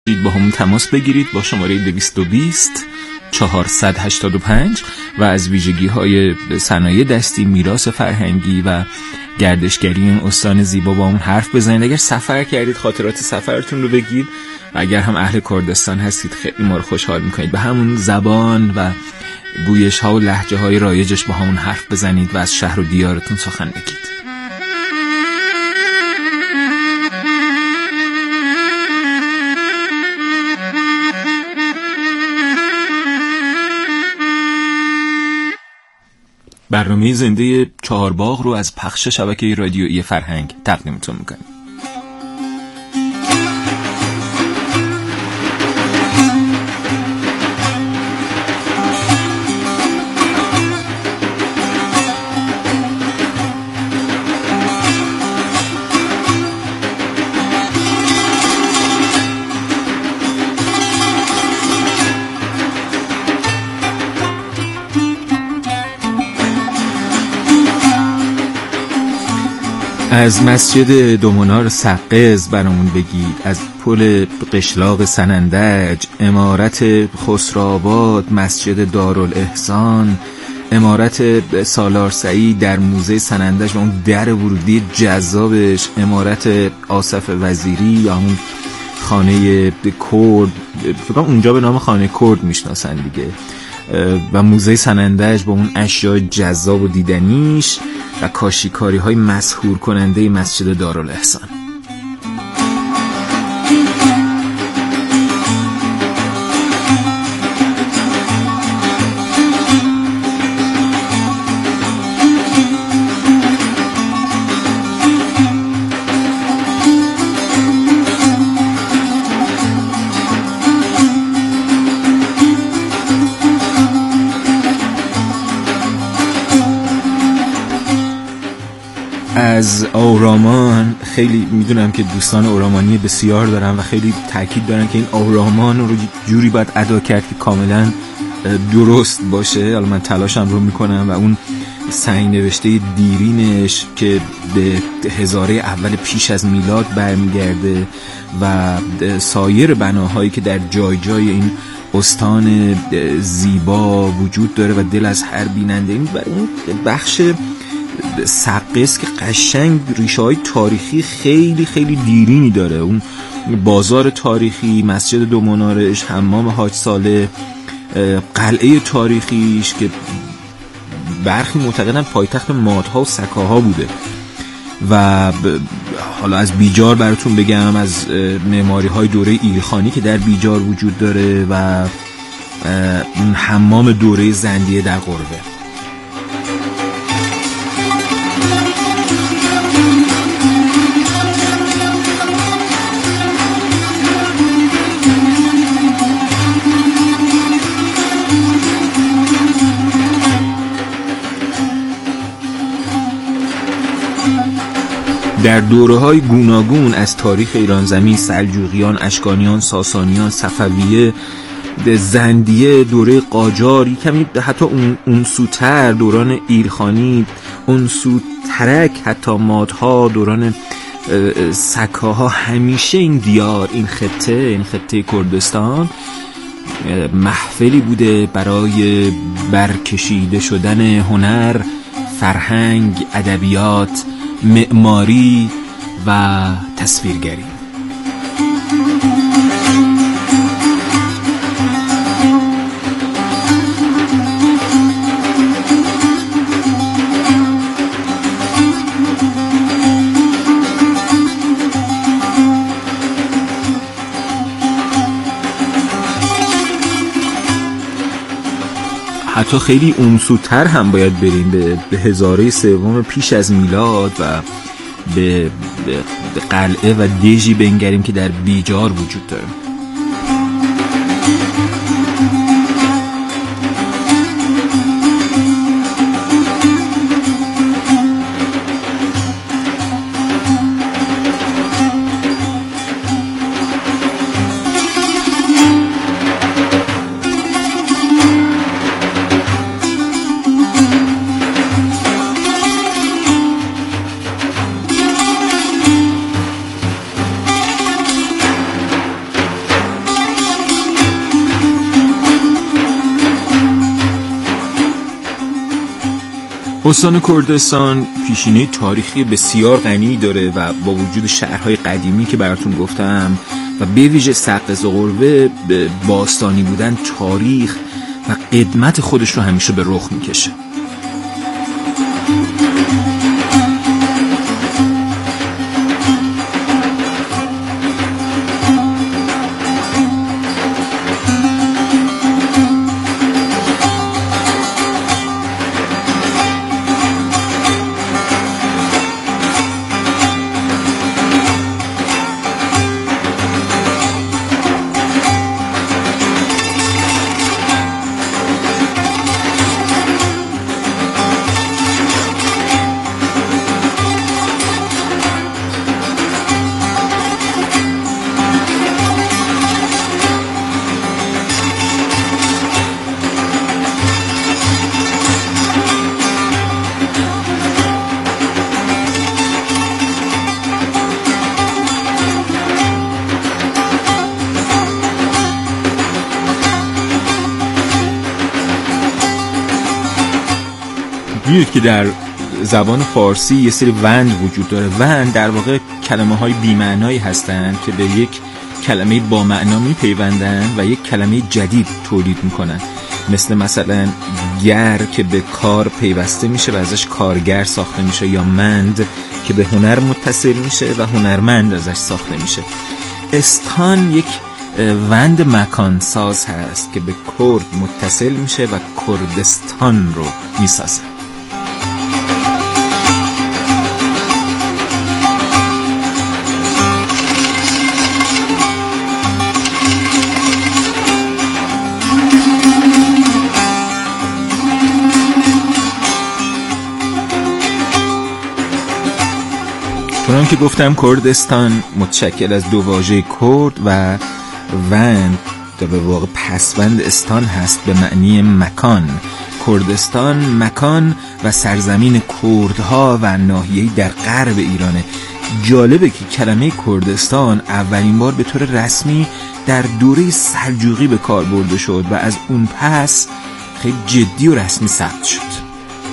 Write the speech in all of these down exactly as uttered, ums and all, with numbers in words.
با همون تماس بگیرید با شماره دویست و بیست چهارصد و هشتاد و پنج و از ویژگی های صنایع دستی، میراث فرهنگی و گردشگری این استان زیبا با اون حرف بزنید. اگر سفر کردید خاطرات سفرتون رو بگید و اگر هم اهل کردستان هستید خیلی ما رو خوشحال میکنید. به همون زبان و گویش ها و لهجه های رایجش با همون حرف بزنید و از شهر و دیارتون سخن بگید. برنامه زنده چهارباغ رو از پخش شبکه رادیویی فرهنگ تقدیمتون میکنیم. از مسجد دومنار سقز برامون بگید، از پل قشلاق سنندج، امارت خسروآباد، مسجد دارالاحسان، امارت سالار سعید در موزه سنندج و اون در ورودی جذابش، امارت آصف وزیری یا همون خانه کرد، فکر کنم اونجا به نام خانه کرد میشناسن دیگه، و موزه سنندج با اون اشیاء جذاب و دیدنیش و کاشیکاری های مسحور کننده مسجد دارالاحسان. از آرامان، خیلی میدونم که دوستان آرامانی بسیار دارن و خیلی تاکید دارن که این آرامان رو جوری باید ادا کرد که کاملا درست باشه. حالا من تلاشم رو میکنم و اون سنگ نوشته دیرینش که به هزاره اول پیش از میلاد برمیگرده و سایر بناهایی که در جای جای این استان زیبا وجود داره و دل از هر بیننده، این بخش سقز که قشنگ ریشه های تاریخی خیلی خیلی دیرینی داره. اون بازار تاریخی، مسجد دو منارش، حمام حاج صالح، قلعه تاریخیش که برخی معتقدن پایتخت مادها و سکاها بوده. و حالا از بیجار براتون بگم، از معماری های دوره ایلخانی که در بیجار وجود داره و حمام دوره زندیه در قربه. در دوره‌های گوناگون از تاریخ ایران زمین، سلجوقیان، اشکانیان، ساسانیان، صفویه، زندیه، دوره قاجار، کمی حتی اون اون سوتر دوران ایلخانی، اون سوترک حتی مادها دوران سکاها، همیشه این دیار، این خطه، این خطه کردستان محفلی بوده برای برکشیده شدن هنر، فرهنگ، ادبیات، معماری و تصویرگری. حتی خیلی اونسوتر هم باید بریم به, به هزاره سوم پیش از میلاد و به, به, به قلعه و دژی بنگریم که در بیجار وجود داره. استان کردستان پیشینه تاریخی بسیار غنی داره و با وجود شهرهای قدیمی که براتون گفتم و به ویژه سقف زغروه باستانی بودن، تاریخ و قدمت خودش رو همیشه به رخ میکشه. می‌دونید که در زبان فارسی یه سری وند وجود داره. وند در واقع کلمه های بی‌معنایی هستند که به یک کلمه با معنا میپیوندن و یک کلمه جدید تولید میکنن، مثل مثلا گر که به کار پیوسته میشه و ازش کارگر ساخته میشه، یا مند که به هنر متصل میشه و هنرمند ازش ساخته میشه. استان یک وند مکان ساز هست که به کرد متصل میشه و کردستان رو میسازه. چون که گفتم کردستان متشکل از دو واژه کرد و وند در واقع پسوند استان هست به معنی مکان. کردستان مکان و سرزمین کردها و ناحیه‌ای در غرب ایرانه. جالبه که کلمه کردستان اولین بار به طور رسمی در دوره سلجوقی به کار برده شد و از اون پس خیلی جدی و رسمی ثبت شد.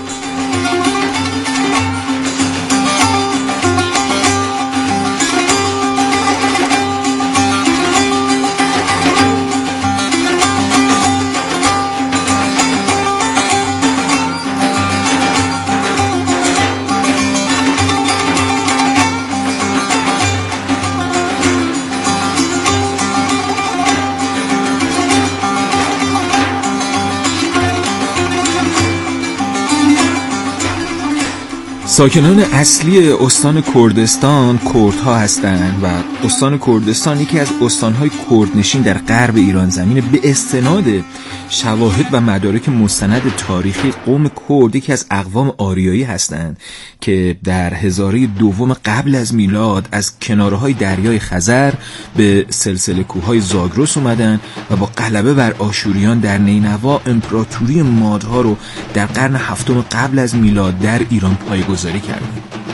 ساکنان اصلی استان کردستان کردها هستند و استان کردستان یکی از استانهای کردنشین در غرب ایران زمین به استناد شواهد و مدارک مستند تاریخی قوم کرد یکی از اقوام آریایی هستند که در هزاره دوم قبل از میلاد از کنارهای دریای خزر به سلسله کوههای زاگرس اومدن و با غلبه بر آشوریان در نینوا امپراتوری مادها رو در قرن هفتم قبل از میلاد در ایران پایه‌گذاری کردند.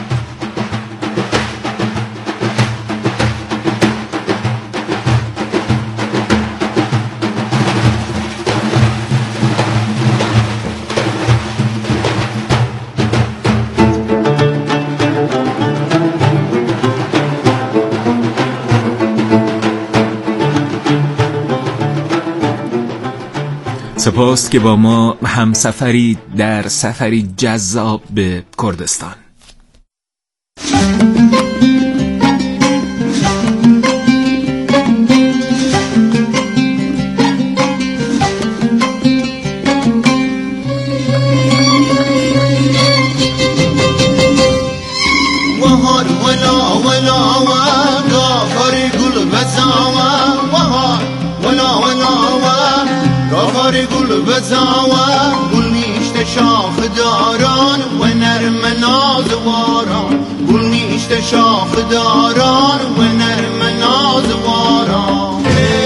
سپاس که با ما همسفری در سفری جذاب به کردستان. گل بزاوه گل میشته شاخ داران و نرم نازواران، گل میشته شاخ داران و نرم نازواران.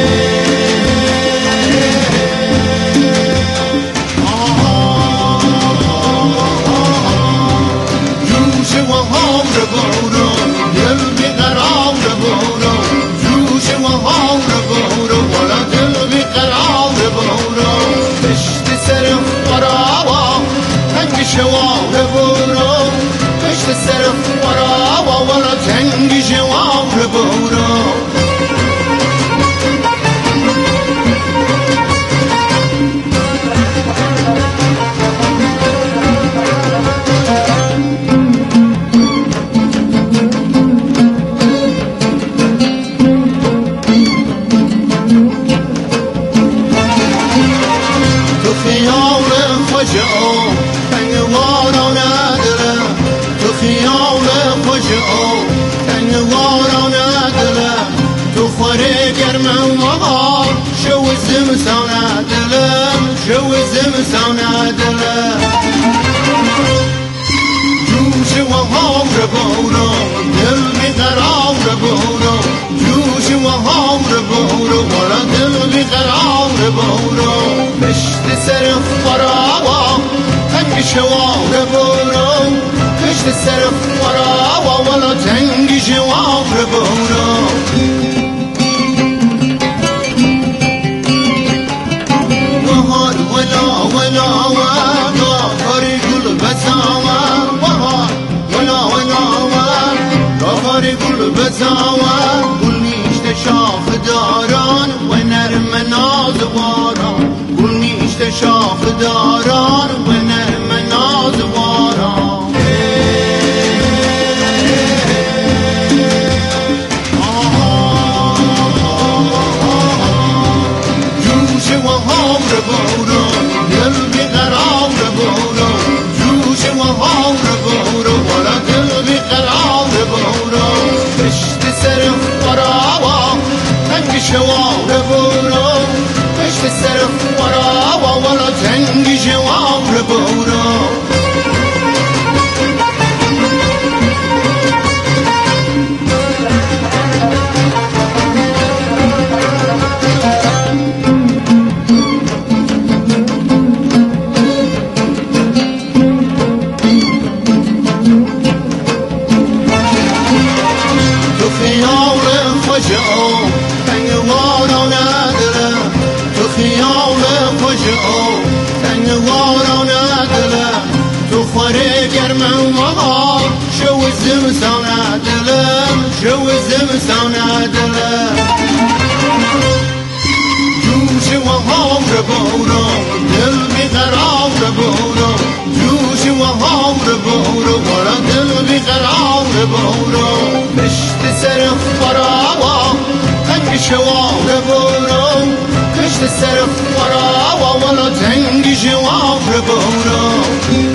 جوش و هاور بورو دل بیقرار بورو، جوش و هاور بورو ولا دل بیقرار بورو. پشت سر خرابا تنگ شوار بهار شو زمستان دلم شو زمستان دلم جوش و هامر باران دل بیقرار باران جوش و هامر باران والا دل بیقرار باران پشت سر فراوان تنگ شوار باران پشت سر فراوان والا تنگ شوار باران بهار ولا ولا ولا کاری گل بزاوان بهار ولا ولا ولا کاری گل بزاوان گل نیشت شاخ داران و نرم نازواران گل نیشت شاخ داران و نرم نازواران جوش و هامر باران دل بیقرار باران جوش و هامر باران والا دل بیقرار باران پشت سر فراوان تنگ شوار باران پشت سر فراوان والا تنگ شوار باران زمستان دلم شو زمستان دلم جوش و هامر باران دل بیقرار باران جوش و هامر باران والا دل بیقرار باران پشت سر فراوان تنگ شوار باران پشت سر فراوان والا تنگ شوار باران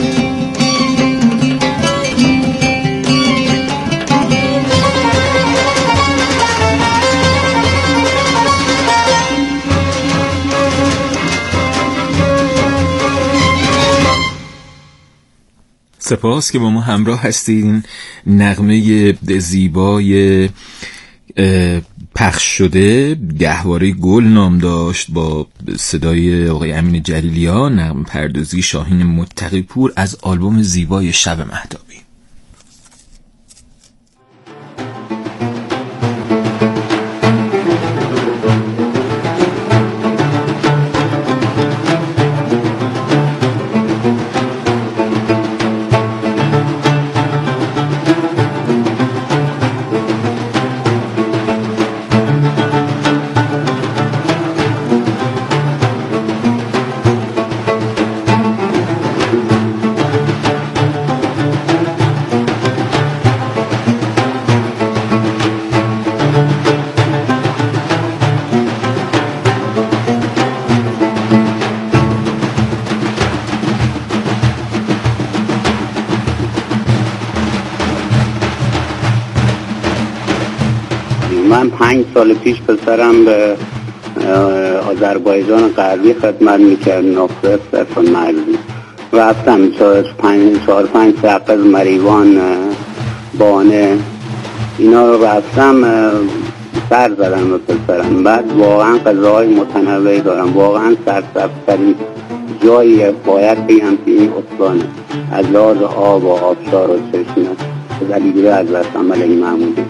سپاس که با ما همراه هستید. این نغمه زیبای پخش شده گهواره گل نام داشت با صدای آقای امین جلیلی‌ها، نغمه پردازی شاهین متقی پور از آلبوم زیبای شب مهتابی. من پنج سال پیش پسرم به آذربایجان غربی خدمت میکرد، نقطه صرف مرزی رفتم پنج چهار پنج ساعت از مریوان بانه اینا رو رفتم سر زدم به پسرم. بعد واقعا غذاهای متنوعی دارم، واقعا سرسبزترین جایی باید بگم که این استانه از لحاظ آب و آبشار و چشمه زلیگره از رسم ملکی محمودی.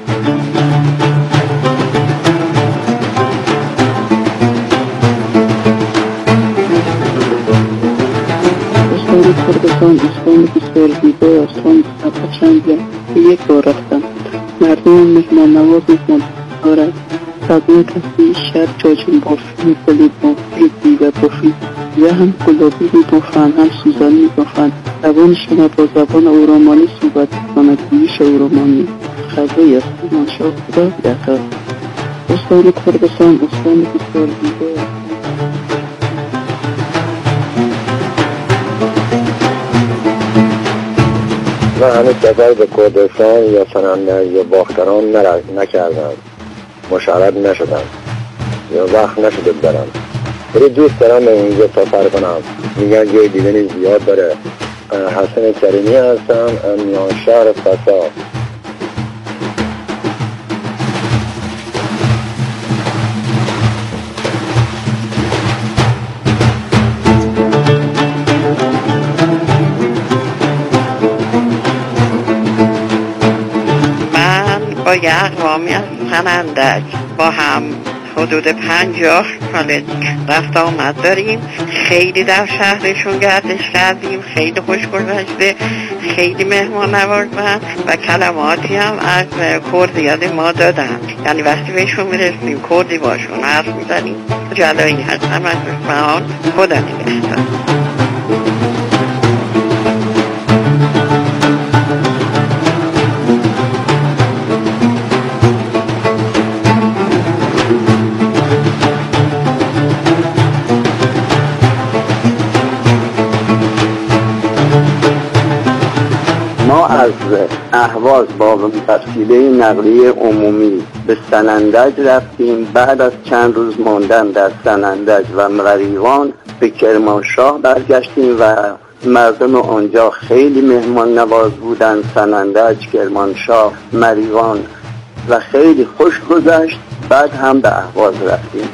استان کردستان استان بسیار زیبا استان قشنگه. یک بار رفتم، مردم مهمان نواز مهمان دارد، سبزه کسی شب جاجین بافی گلی بافی و بافی و هم گلابی بافن هم سوزانی بافن. زبان شما با زبان اورامانی صحبت کند، گویش اورامانی خزایی است مانشا خدا دقیق. استان کردستان استان بسیار زیبا. من هنوز سفر به کردستان یا سنندج یا باختران نکردم، مشرف نشدم، وقت نشده برم، ولی دوست دارم به اونجا سفر کنم. میگن جای دیدنی زیاد داره. حسن کریمی هستم، میان شهر فسا. با یه اقوامی از سنندج با هم حدود پنجاه سال رفت آمد داریم. خیلی در شهرشون گردش کردیم، خیلی خوش گذشته، خیلی مهمان نوازن و کلماتی هم از کردی یاد ما دادن. یعنی وقتی بهشون میرسیم کردی باشون حرف میزنیم. جلایی هستم از اسمهان خودت بستم. ما از اهواز با وسیله نقلیه عمومی به سنندج رفتیم. بعد از چند روز ماندن در سنندج و مریوان به کرمانشاه برگشتیم و مردم آنجا خیلی مهمان نواز بودن. سنندج، کرمانشاه، مریوان و خیلی خوش گذشت. بعد هم به اهواز رفتیم.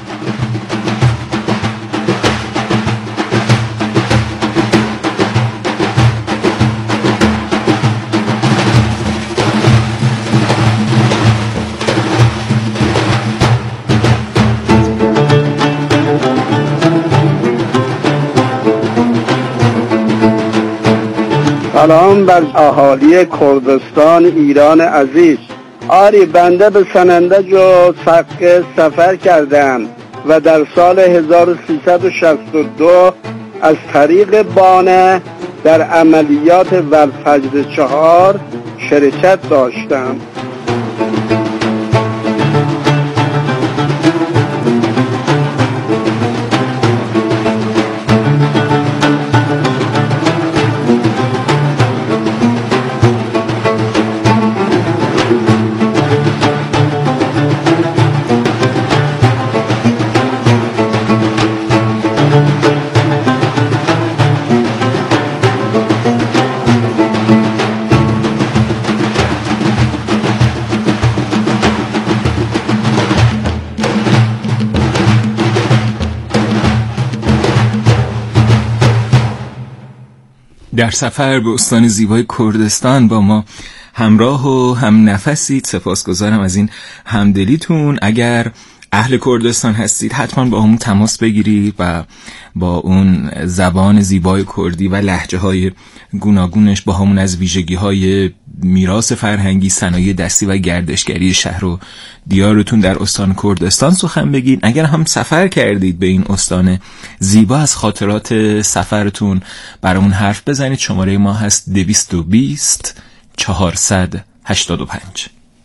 سلام بر اهالی کردستان ایران عزیز. آری بنده به سنندج و سقه سفر کردم و در سال هزار و سیصد و شصت و دو از طریق بانه در عملیات والفجر چهار شرکت داشتم. در سفر به استان زیبای کردستان با ما همراه و هم نفسید. سپاسگزارم از این همدلیتون. اگر اهل کردستان هستید حتما با همون تماس بگیرید و با اون زبان زیبای کردی و لهجه های گوناگونش با همون از ویژگی های میراث فرهنگی، صنایع دستی و گردشگری شهر و دیارتون در استان کردستان سخن بگید. اگر هم سفر کردید به این استان زیبا از خاطرات سفرتون برامون حرف بزنید. شماره ما هست دویست و بیست چهارصد و هشتاد و پنج.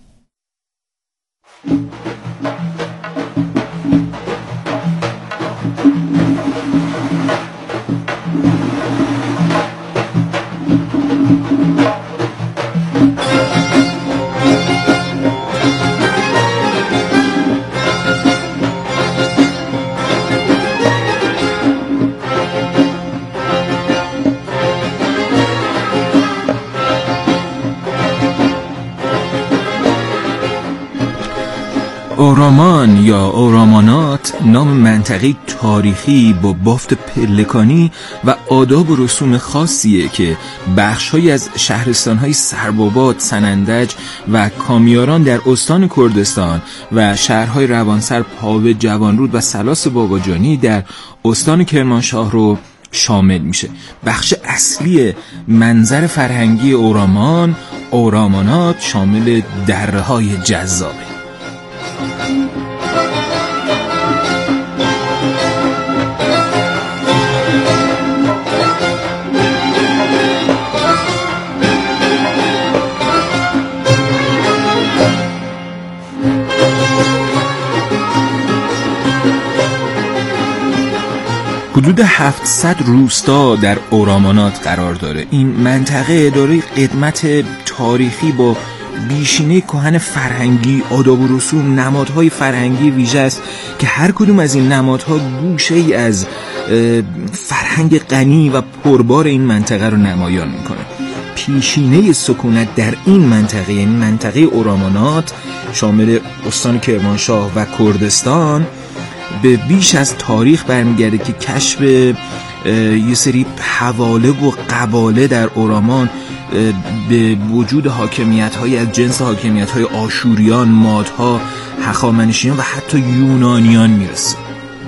اورامان یا اورامانات نام منطقه تاریخی با بافت پلکانی و آداب و رسوم خاصیه که بخش‌هایی از شهرستان‌های سرباباد، سنندج و کامیاران در استان کردستان و شهرهای روانسر، پاوه، جوانرود و سلاس باباجانی در استان کرمانشاه رو شامل میشه. بخش اصلی منظر فرهنگی اورامان، اورامانات شامل دره‌های جذابه. حدود هفتصد روستا در اورامانات قرار داره. این منطقه داره قدمت تاریخی با بیشینه کهن فرهنگی، آداب و رسوم، نمادهای فرهنگی ویژه است که هر کدوم از این نمادها گوشه ای از فرهنگ غنی و پربار این منطقه رو نمایان میکنه. پیشینه سکونت در این منطقه، یعنی منطقه اورامانات شامل استان کرمانشاه و کردستان، به بیش از تاریخ برمیگرده که کشف یه سری حواله و قباله در اورامان به وجود حاکمیت‌های از جنس حاکمیت‌های آشوریان، مادها، هخامنشیان و حتی یونانیان میرسه.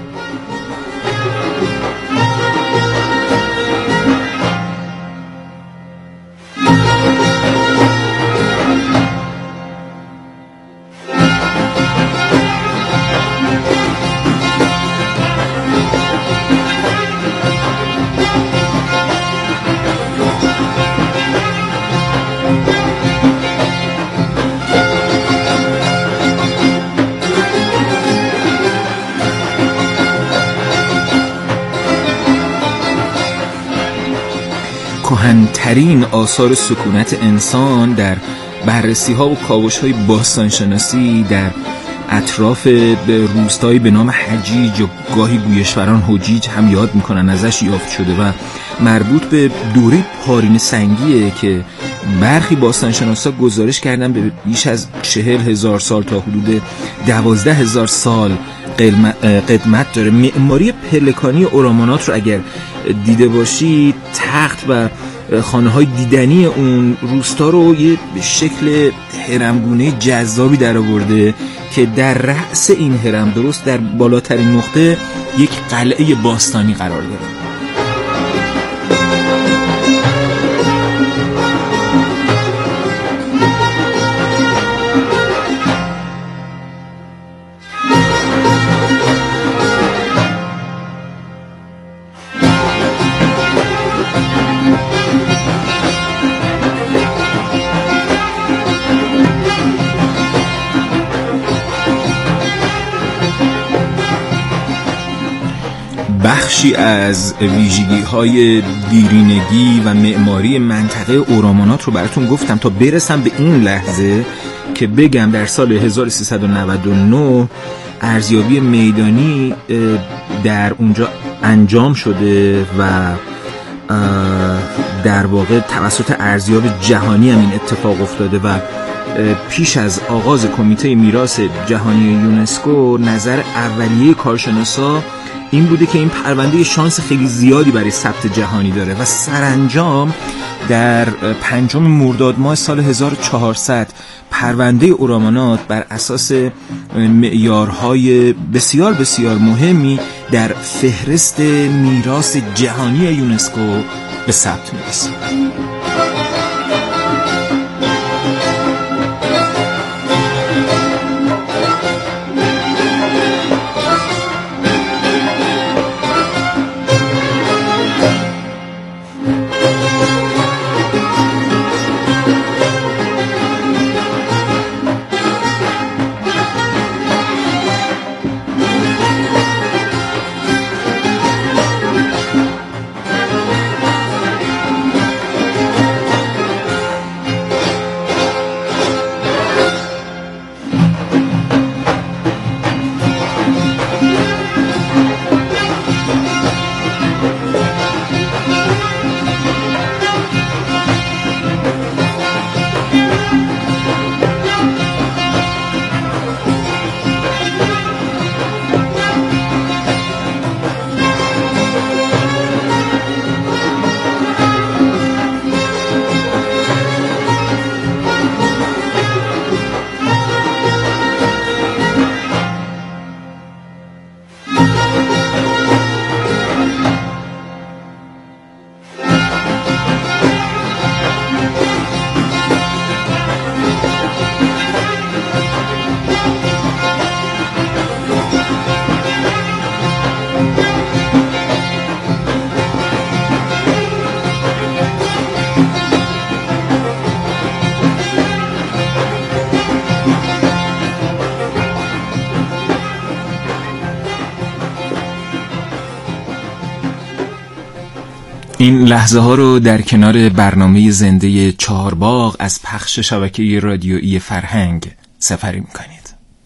کهن‌ترین آثار سکونت انسان در بررسی‌ها و کاوش‌های باستانشناسی در اطراف روستایی به نام حجیج و گاهی گویشوران حجیج هم یاد میکنن ازش یافت شده و مربوط به دوره پارین سنگیه که برخی باستانشناسا گزارش کردن به بیش از چهل هزار سال تا حدود دوازده هزار سال قدمت داره. معماری پلکانی اورامانات رو اگر دیده باشید، تخت و خانه های دیدنی اون روستا رو یه شکل هرمگونه جذابی در آورده که در رأس این هرم، درست در بالاترین نقطه، یک قلعه باستانی قرار داره. بخشی از ویژگی‌های دیرینگی و معماری منطقه اورامانات رو براتون گفتم تا برسم به این لحظه که بگم در سال هزار و سیصد و نود و نه ارزیابی میدانی در اونجا انجام شده و در واقع توسط ارزیاب جهانی هم این اتفاق افتاده و پیش از آغاز کمیته میراث جهانی یونسکو نظر اولیه کارشناسا این بوده که این پرونده شانس خیلی زیادی برای ثبت جهانی داره و سرانجام در پنجم مرداد ماه سال هزار و چهارصد پرونده اورامانات بر اساس معیارهای بسیار بسیار مهمی در فهرست میراث جهانی یونسکو به ثبت میرسه. این لحظه ها رو در کنار برنامه زنده چهارباغ از پخش شبکه رادیویی فرهنگ سفری میکنید.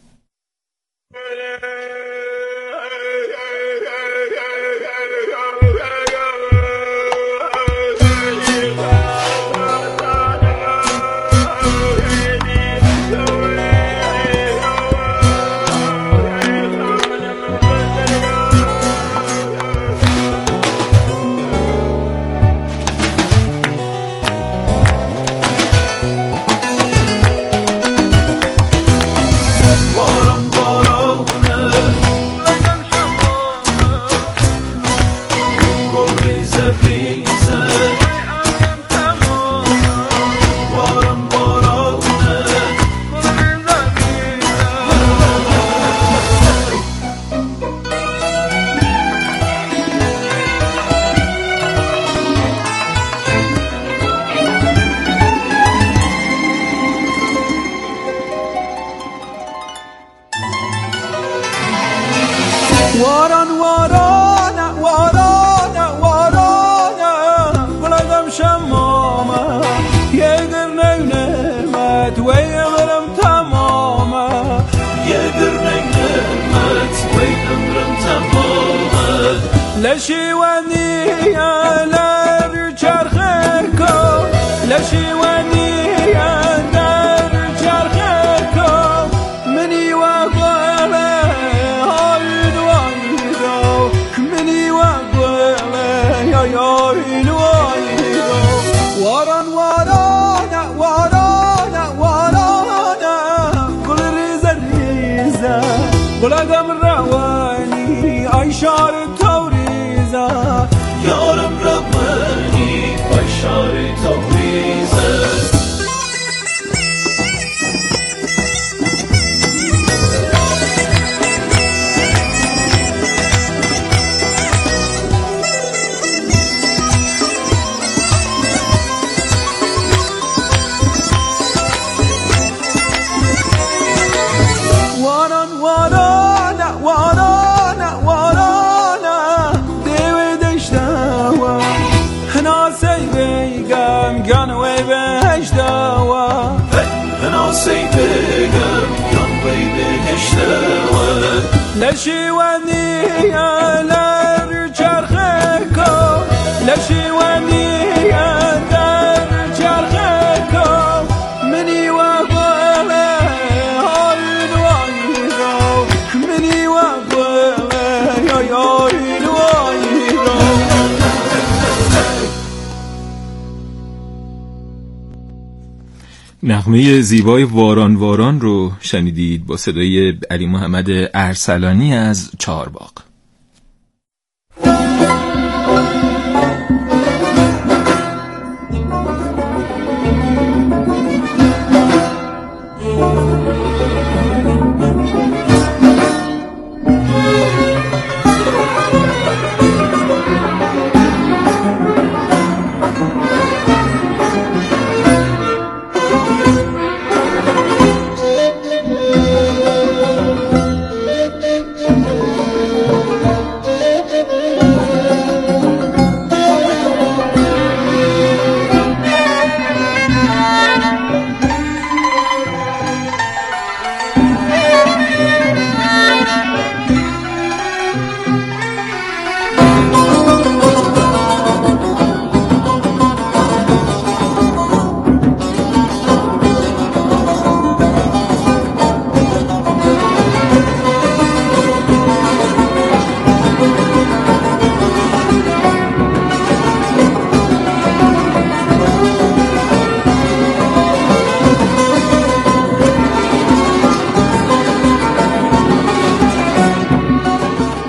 نغمه زیبای واران واران رو شنیدید با صدای علی محمد ارسلانی از چهارباغ.